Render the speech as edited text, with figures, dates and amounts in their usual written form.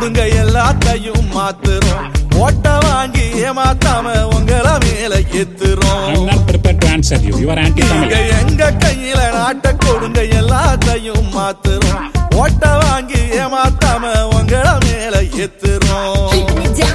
கொடுங்க எல்லாத்தையும் மாத்துறோம். ஓட்ட வாங்கி ஏமாத்தாம உங்களை மேல ஏத்துறோம். எங்க கையில நாட்டை கொடுங்க எல்லாத்தையும் மாத்துறோம். ஓட்ட வாங்கி ஏமாத்தாம உங்களை மேல ஏத்துறோம்.